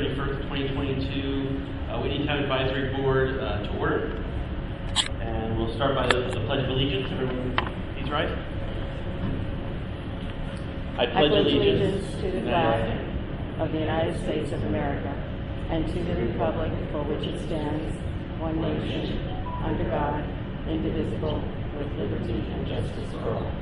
31st, 2022 Whitney Town Advisory Board to order. And we'll start by the Pledge of Allegiance. Everyone, please rise. I pledge allegiance to the flag of the United States of America and to the republic for which it stands, one nation, under God, indivisible, with liberty and justice for all.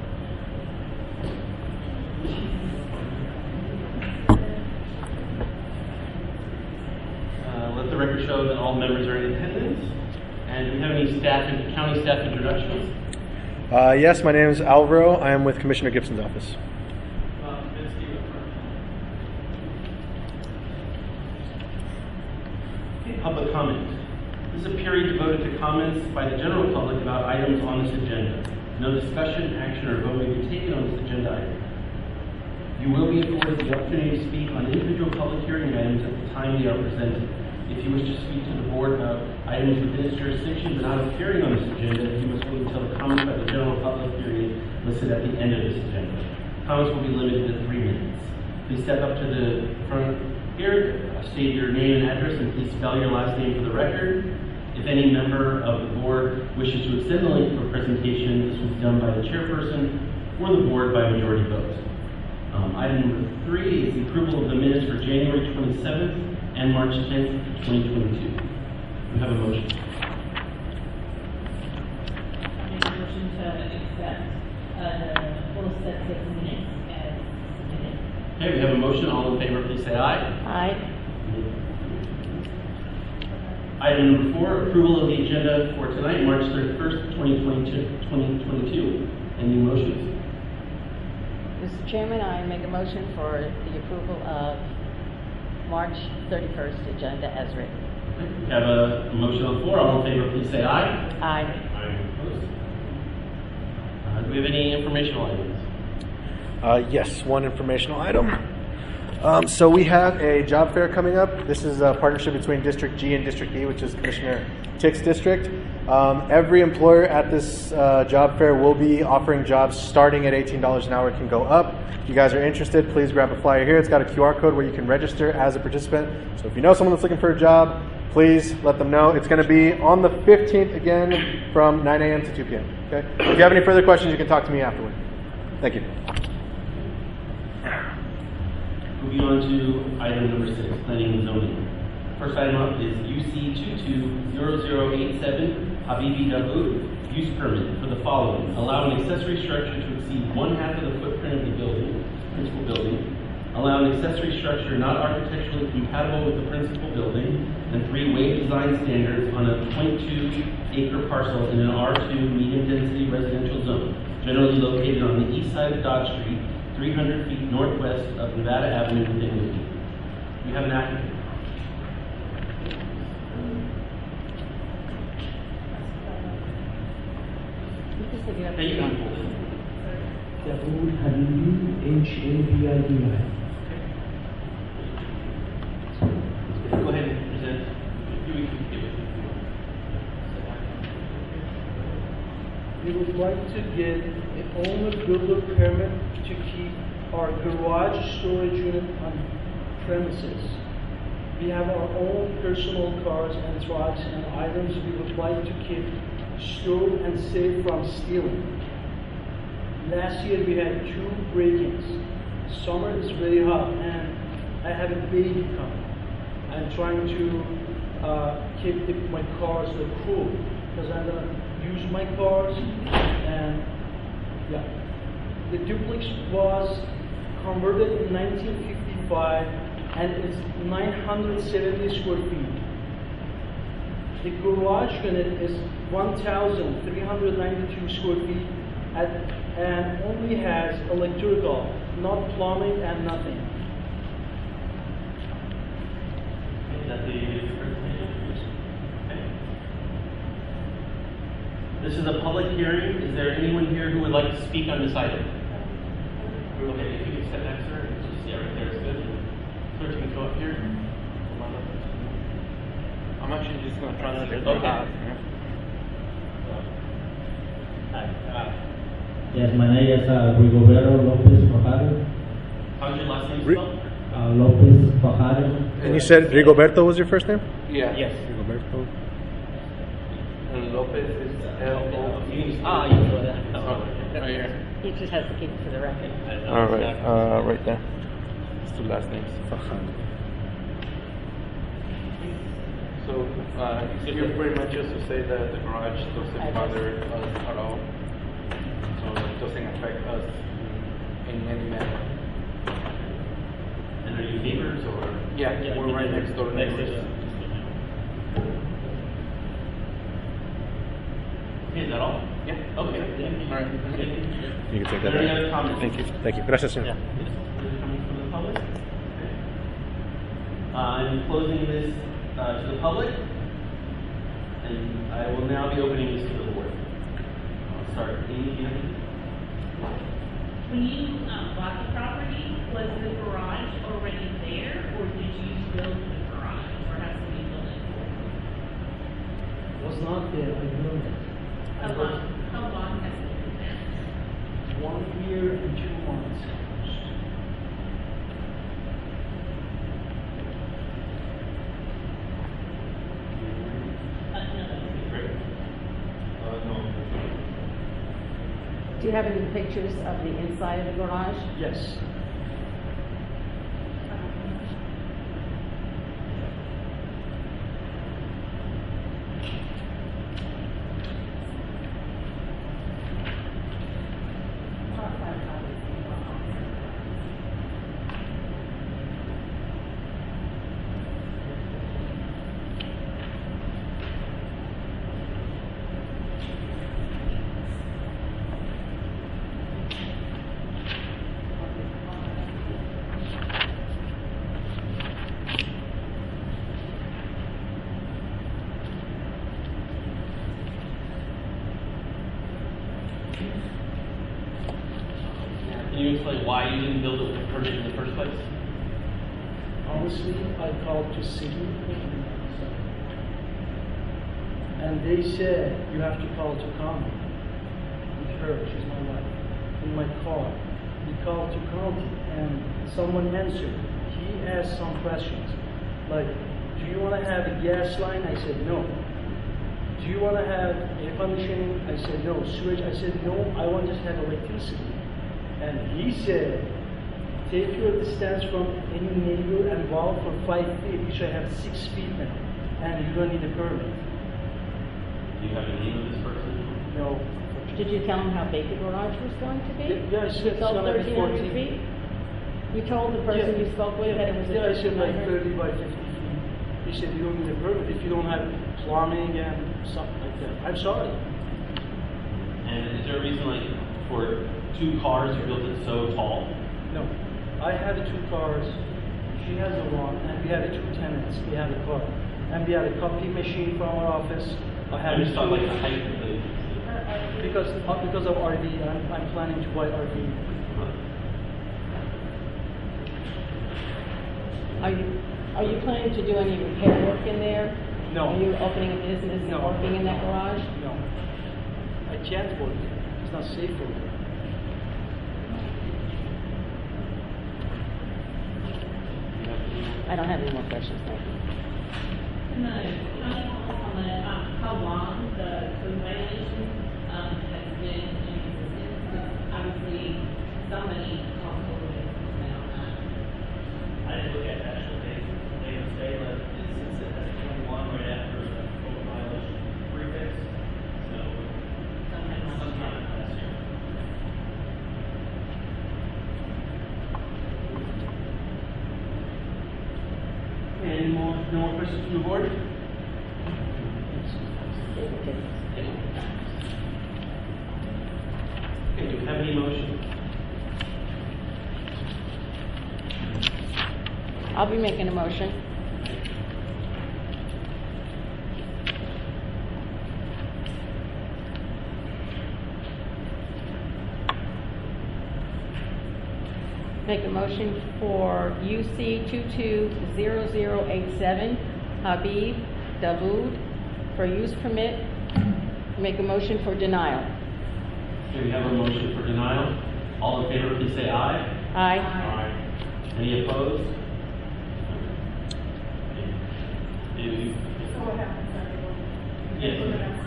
Let the record show that all members are in attendance. And do we have any county staff introductions? Yes, my name is Alvaro. I am with Commissioner Gibson's office. Public comment. This is a period devoted to comments by the general public about items on this agenda. No discussion, action, or vote may be taken on this agenda item. You will be afforded the opportunity to speak on individual public hearing items at the time they are presented. If you wish to speak to the board about items within its jurisdiction but not appearing on this agenda, you must wait until the comments by the general public period listed at the end of this agenda. Comments will be limited to 3 minutes. Please step up to the front here, state your name and address, and please spell your last name for the record. If any member of the board wishes to extend the length of a presentation, this will be done by the chairperson or the board by majority vote. Item number 3 is the approval of the minutes for January 27th and March 10th, 2022. We have a motion. I make a motion to accept the full set of minutes as submitted. Okay, we have a motion. All in favor, please say aye. Aye. Item number 4, approval of the agenda for tonight, March 31st, 2022. Any motions? Mr. Chairman, I make a motion for the approval of March 31st agenda as written. We have a motion on the floor. All in favor, please say aye. Aye. Aye. Opposed? Do we have any informational items? Yes, one informational item. So we have a job fair coming up. This is a partnership between District G and District E, which is Commissioner Tick's district. Every employer at this job fair will be offering jobs starting at $18 an hour. It can go up. If you guys are interested, please grab a flyer here. It's got a QR code where you can register as a participant. So if you know someone that's looking for a job, please let them know. It's going to be on the 15th again from 9 a.m. to 2 p.m. Okay? If you have any further questions, you can talk to me afterward. Thank you. Moving on to item number 6, planning and zoning. First item up is UC 220087 Habibi Dawood use permit for the following: allow an accessory structure to exceed 1/2 of the footprint of the building, principal building, allow an accessory structure not architecturally compatible with the principal building, and 3, waive design standards on a 0.2-acre parcel in an R2 medium-density residential zone, generally located on the east side of Dodge Street, 300 feet northwest of Nevada Avenue within Whitney. We have an applicant. Dawood Habibi, Habidi. Go ahead and present. We would like to get an owner-builder permit to keep our garage storage unit on premises. We have our own personal cars and trucks and items we would like to keep stored and safe from stealing. Last year we had 2 break-ins. Summer is very hot and I have a baby coming. I'm trying to keep my cars cool because I'm going to use my cars. And yeah, the duplex was converted in 1955 and it's 970 square feet. The garage unit is 1,392 square feet and only has electrical, not plumbing and nothing. Is that the okay. This is a public hearing. Is there anyone here who would like to speak on this item? Okay, if you can step back, sir. Yeah, right there is good. Sir, you can go up here. I'm actually just going to translate. Okay. Yes, my name is Rigoberto Lopez Fajardo. How's your last name spelled? Lopez Fajardo. And you said Rigoberto was your first name? Yeah. Yes. Rigoberto. And Lopez is L-O-P. Ah, you know that. Right here. He just has to keep it for the record. All right, right there. It's two last names. So, you're pretty much just to say that the garage doesn't bother us at all. So it doesn't affect us in any manner. And are you neighbors or? Yeah, we're right next door neighbors. Okay, is that all? Yeah. Okay. All right. You can take Are that there any back. other comments? Thank you. Thank you. Gracias, señor. Yes, coming from the public? Okay. I'm closing this to the public, and I will now be opening this to the board. I'll start. Amy, do you have anything? When you bought the property, was the garage already there, or did you build the garage, or have somebody build it? Was not there, I know that. How long has it been there? 1 year and 2 months. No. Great. No. Do you have any pictures of the inside of the garage? Yes. Can you explain why you didn't build it with a permit in the first place? Honestly, I called to city, and they said you have to call to county. With her, she's my wife, in my car. We called to county, and someone answered. He asked some questions, like, "Do you want to have a gas line?" I said no. "Do you want to have air conditioning?" I said no. Sewage? I said no. I want to just have electricity. And he said, take your distance from any neighbor and walk for 5 feet, which I have 6 feet now, and you don't need a permit. Do you have a name of this person? No. Did you tell him how big the garage was going to be? Yeah, I said You it's told gonna be 1,300 14. feet? You told the person you spoke with that it was Yeah, I said like 1,300? 30 by 50 feet. He said you don't need a permit if you don't have plumbing and something like that. I'm sorry. And is there a reason, like, for 2 cars you built it so tall? No. I had 2 cars. She has a one, and we had 2 tenants. We had a car. And we had a copy machine from our office. I had I just thought, like, the height of the... because of RV, I'm planning to buy RV. Are you planning to do any repair work in there? No. Are you opening a business and No. working in that garage? No. I can't work. It's not safe for me. I don't have any more questions, thank you. And how long the code violation has been in existence? Because obviously somebody called over this now. I didn't look at the actual date. They would say that since it has 21 right after the code violation prefix. So sometime last year. Any more, no more questions from the board? Okay, do we have any motion? I'll be making a motion. Make a motion for UC 220087, Habib Dawood, for use permit. Make a motion for denial. Okay, we have a motion for denial. All in favor, please say aye. Aye. Aye. Any opposed?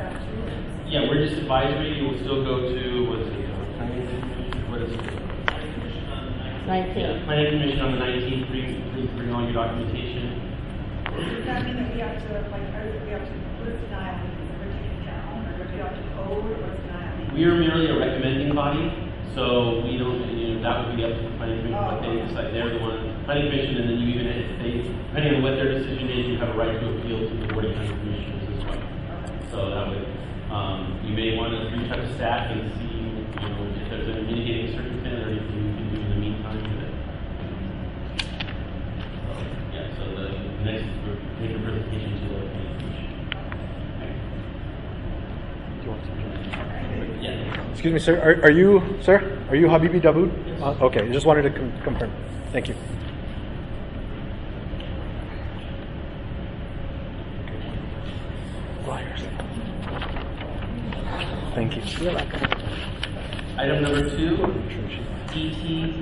Yeah, we're just advisory. You will still go to, what is it? Planning Commission? What is it? 19. Planning Commission on the 19th. Please bring all your documentation. Does that mean that we have to, like, we have to, what is denial mean? Is it down, or do we have to code, or what's denial mean? We are merely a recommending body, so we don't, that would be up to the Planning Commission, what they decide. They're the one, Planning Commission, and then you even, if they, depending on what their decision is, you have a right to appeal to the Board of County Commissioners as well. So that would, you may want to reach out to staff and see, if there's a mitigating circumstance or anything you can do in the meantime with it. So the next, we're taking a presentation to the Planning Commission. Okay. Yeah. Excuse me, sir. Are you Habibi Dawood? Yes. Okay, just wanted to confirm. Thank you. Thank you. You're welcome. Item number 2, ET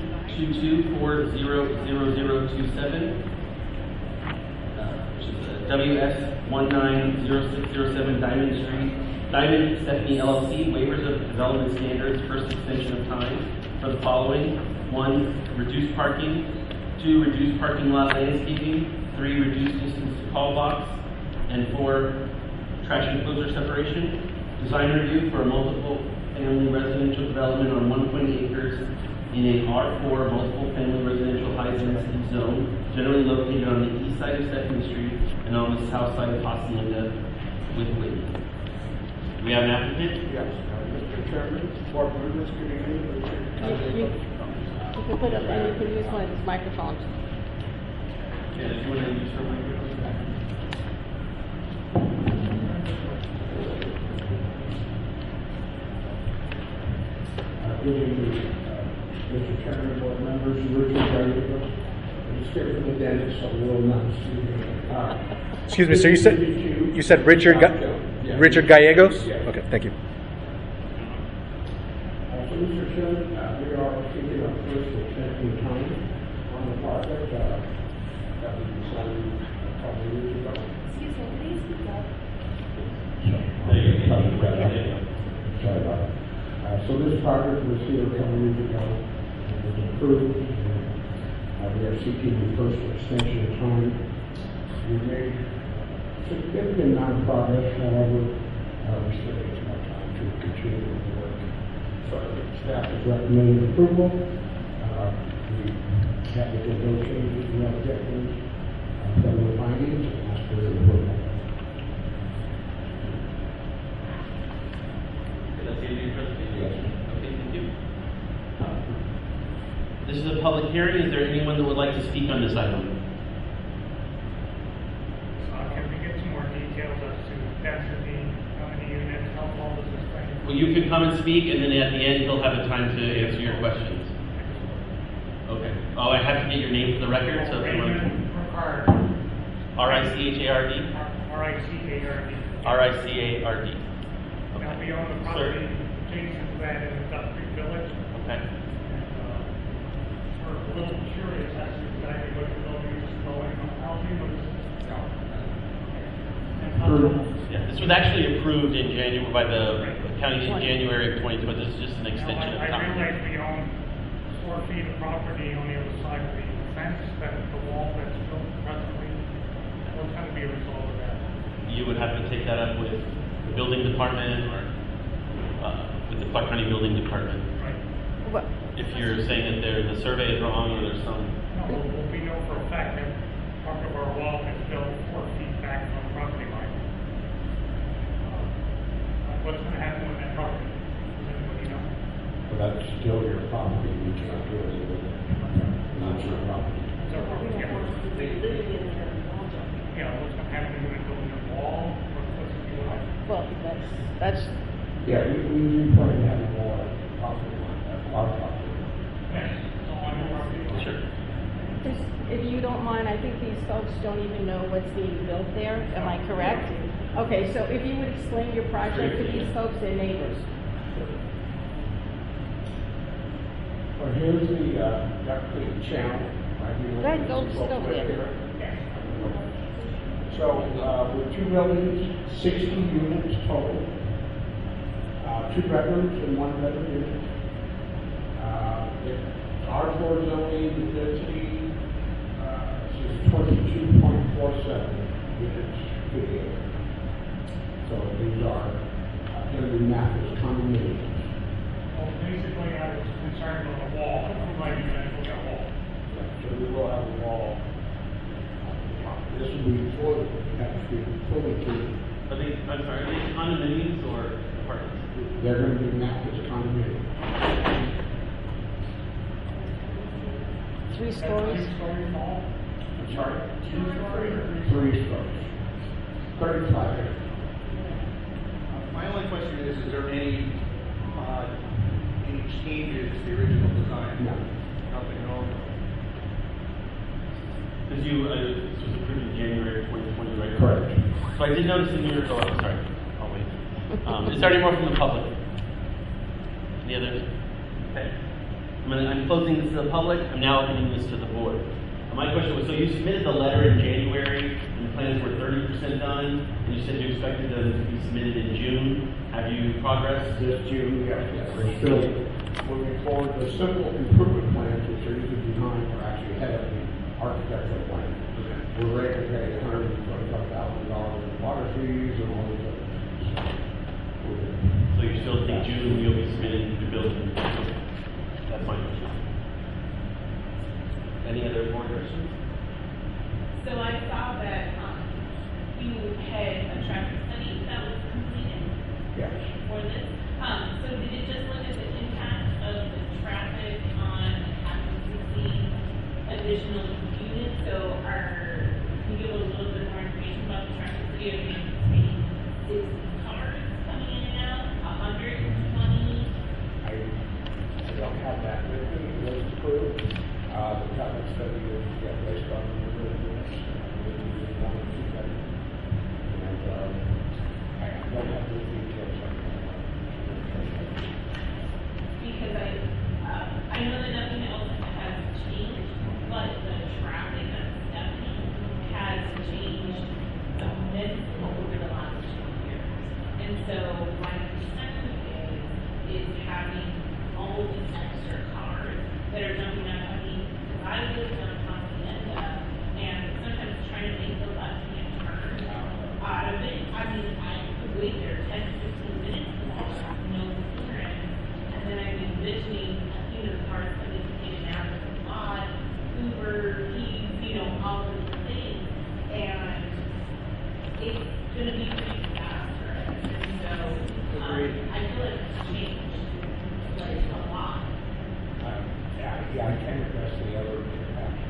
22400027, which is WS 190607 Diamond Street, Diamond Stephanie LLC, waivers of development standards, first extension of time for the following: 1, reduced parking; 2, reduced parking lot landscaping; 3, reduced distance to call box; and 4, trash enclosure separation. Design review for a multiple family residential development on 1.8 acres in a R4 multiple family residential high density zone, generally located on the east side of Stephanie Street and on the south side of Hacienda with Whitney. Do we have an applicant? Yes, Mr. Chairman, Board members, good evening. You can put up, and you can use one of these microphones. Yeah, if you want to use her microphone. Good evening, Mr. Chairman, Board members, Richard Gallego. I'm just here from the dentist, so we'll not speak. Excuse me, sir. You said Richard Richard Gallegos? Yes. Okay, thank you. So, Mr. Chairman, we are seeking our first extension of time on the project that we decided a couple of years ago. Excuse me, please speak up. Sorry about that. So this project was here a couple of years ago, and was approved. We are seeking the first extension of time. We made significant amount of progress, however, we still need more time to continue with the work. So staff is recommending approval. We have to do no changes, no objections from the findings, and ask for the approval. That's the end of your presentation? Yes. Okay, thank you. This is a public hearing. Is there anyone that would like to speak on this item? Can we get some more details as to density, how many units, how tall is this thing? Well, you can come and speak, and then at the end, he'll have a time to answer your questions. Okay. Oh, I have to get your name for the record, so if you want to... Ricard. R-I-C-H-A-R-D? R-I-C-A-R-D. R-I-C-A-R-D. Now, we own the property adjacent to that in Industrial Village. Okay. And, we're a little curious as to exactly what the building is going on. How do you know this? And how Yeah, this was actually approved in January by the county in January of 2020. This is just an extension of I time. realize we own 4 feet of property on the other side of the fence, that the wall that's built presently. What's going to be a result of that? You would have to take that up with the building department or with the Clark County Building Department. Right. Well, If you're saying that the survey is wrong or there's some... No, we know for a fact that part of our wall is built 4 feet back from the property line. What's going to happen with that property? Does anybody know? But that's still your property, we cannot do anything with it. Not your property. Is our property, yeah, what's going to happen when we build a new wall? What's going to be like? well, that's Yeah, we probably have more property line, our property. Yes, it's all on your property. Sure. if you don't mind, I think these folks don't even know what's being built there. Am I correct? Okay, so if you would explain your project to these folks, their neighbors. Well, here's the duct creek channel. Right here. Go ahead, go there. So So, with 2 buildings, 60 units total. 2 bedrooms and 1 bedroom unit. Our floor zoning, the density, is 22.47 units per year. So these are going to be mapped as condominiums. Well, basically, I was concerned with the wall, like you mentioned, a wall. So we will have a wall. This will be fully, fully treated. Are they condominiums or apartments? They're going to be mapped as condominiums. 3 stories? 2-story mall? I'm sorry? 2-story or 3 stories. 35 acres. My only question is there any changes to the original design? No. Nothing at all? Because this was approved in January of 2020, right? Correct. So I did notice in your, oh, I'm sorry, I'll wait. Is there any more from the public? Any others? Okay. I'm closing this to the public. I'm now opening this to the board. My question was, so you submitted the letter in January, and the plans were 30% done, and you said you expected them to be submitted in June. Have you progressed? This June, yes, we're still moving forward. The simple improvement plans, which are usually behind, are actually ahead of the architectural plan. Okay. We're ready to pay $125,000 in water fees and all these other things. So you still think June you'll be submitting the building? Okay. That's my question. Any other board questions? So I saw that, you had a traffic study that was completed Yes. for this. So did it just look at the impact of the traffic on having to see additional units? So can you give a little bit more information about the traffic study? Are you anticipating 60 cars coming in and out, 120? I don't have that with me. It was approved. The traffic study is based on the number of units. We want to keep that. And I don't have the details on that. Because I know that nothing else has changed, but the traffic at Stephanie has changed immensely over the last 2 years. And so my concern is having all these extra cars that are jumping out. I mean, because I live on Hacienda, and sometimes trying to make those left-hand turns out of it. I mean, I could wait there 10 to 15 minutes to watch no clearance. And then I'm envisioning, the cars coming in and out of the lot, Uber, Keys, all of these things. And it's going to be pretty disastrous. And so I feel like it's changed like a lot. Yeah, I can address the other impacts.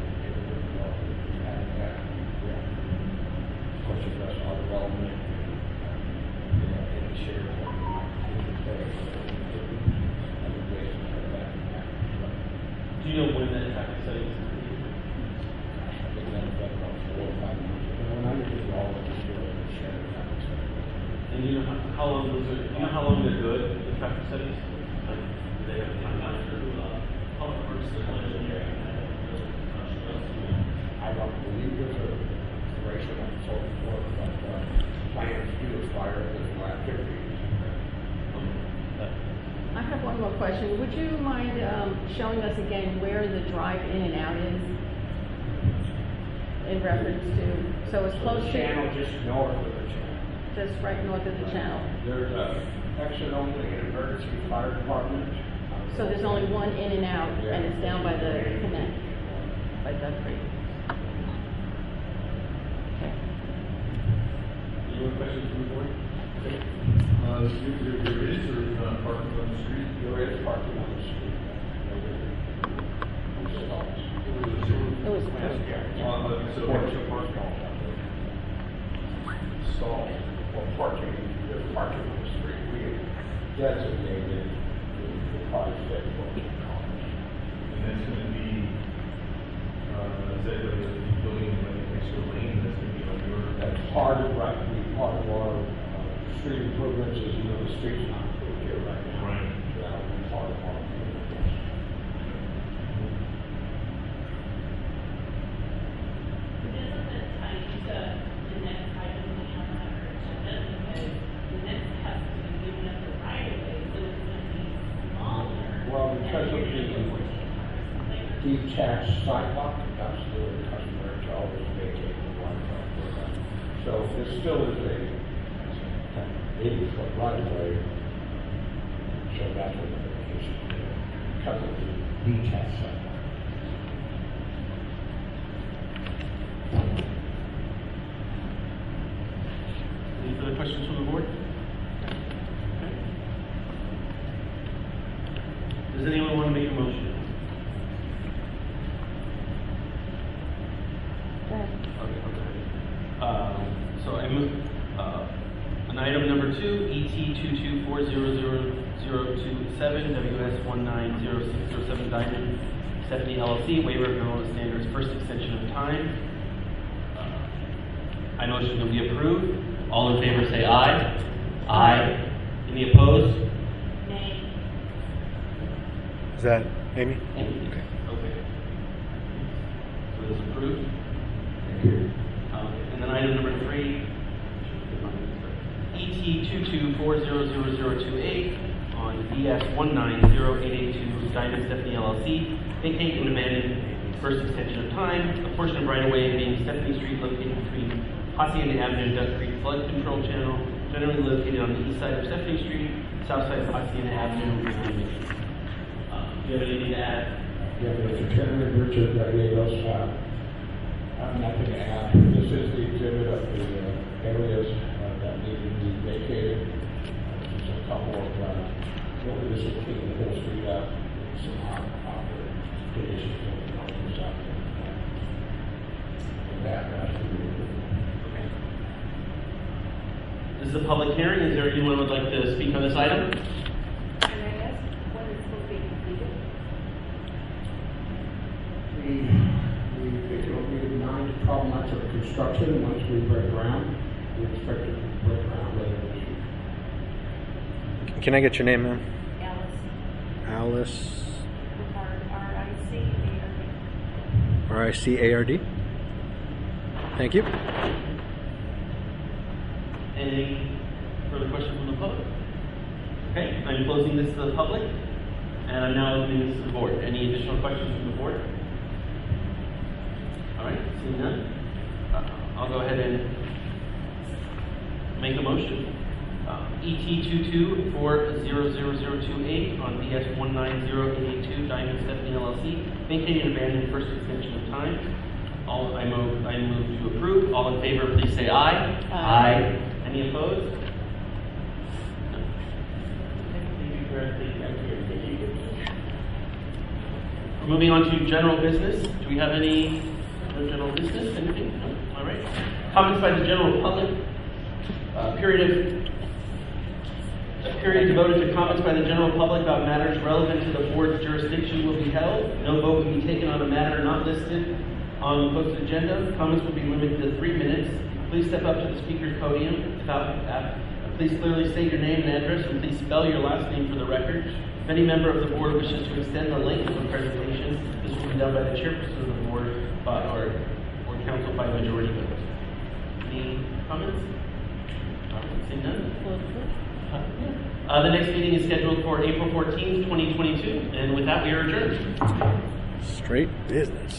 Of course, address our development, any share of what we might pay. Other ways of that. Do you know when that traffic study is completed? I think that was about 4 or 5 months ago. When I did all of this, share the traffic study. And you know how long those are? You know how long they're good? The traffic studies? Like, do they have a timeline for? Public Works engineering. I don't believe there's a duration of so forth, but plans do expire with no activities. I have one more question. Would you mind showing us again where the drive in and out is in reference to, so it's close to? Channel just north of the channel. Just right north of the channel. There's a exit only in emergency fire department. So there's only one in and out, and it's down by the connect, by Duck Creek. Okay. Any more questions from the board? There is parking on the street. There is parking on the street. It was Stall or parking, there's parking on the street. We designated the price that we're going to call it. And that's going to be, is that going to be building like an extra lane that's going to be on your? That's part of, right, part of our street improvements is, the street's not improved here right now. Right. That'll be part of our improvements. But isn't that tied to the next detached sidewalk, that's still customary to always vacate the waterfront program. So this still is a 80-foot right of way. So that's what the vacation is, because of the detached sidewalk. Any further questions from the board? Okay. Does anyone want to make a motion? Okay, so I move on item number 2, ET 2240027 WS190607 Diamond Stephanie LLC, waiver of Illinois standards, first extension of time. I motion that we approve. All in favor say aye. Aye. Any opposed? Nay. Is that Amy? Okay. So this is approved. Thank you. And then item number 3, ET 2240028 on BS190882 Diamond Stephanie LLC, vacate and abandon first extension of time, a portion of right-of-way being Stephanie Street located between Hacienda Avenue and Duck Creek Flood Control Channel, generally located on the east side of Stephanie Street, south side of Hacienda Avenue. Do you have anything to add? Yeah, Mr. Chairman, Richard Gallegos, I'm nothing to add. This is the exhibit of the areas that need to be vacated. There's a couple of, really this is cleaning the whole street up, some conditions of the houses out there. And that has to be removed. This is a public hearing. Is there anyone who would like to speak on this item? Can I ask when it's supposed to be completed? We think it'll be 9 to 12 months of construction. Once we break ground, we expect to break ground later this year. Can I get your name, ma'am? Alice. Alice. R-I-C-A-R-D. RICARD. Thank you. Any further questions from the public? Okay, I'm closing this to the public, and I'm now opening this to the board. Any additional questions from the board? All right, seeing none, I'll go ahead and make a motion. ET 2240028 on BS190882 Diamond Stephanie LLC, vacate and abandon first extension of time. I move to approve. All in favor, please say aye. Aye. Any opposed? No. We're moving on to general business. Do we have any general business? Anything? No? All right. Comments by the general public. Period devoted to comments by the general public about matters relevant to the board's jurisdiction will be held. No vote will be taken on a matter not listed on the posted agenda. Comments will be limited to 3 minutes. Please step up to the speaker's podium. Please clearly state your name and address, and please spell your last name for the record. If any member of the board wishes to extend the length of the presentation, this will be done by the chairperson of the board or council by majority vote. Any comments? Seeing none? The next meeting is scheduled for April 14th, 2022, and with that, we are adjourned. Straight business.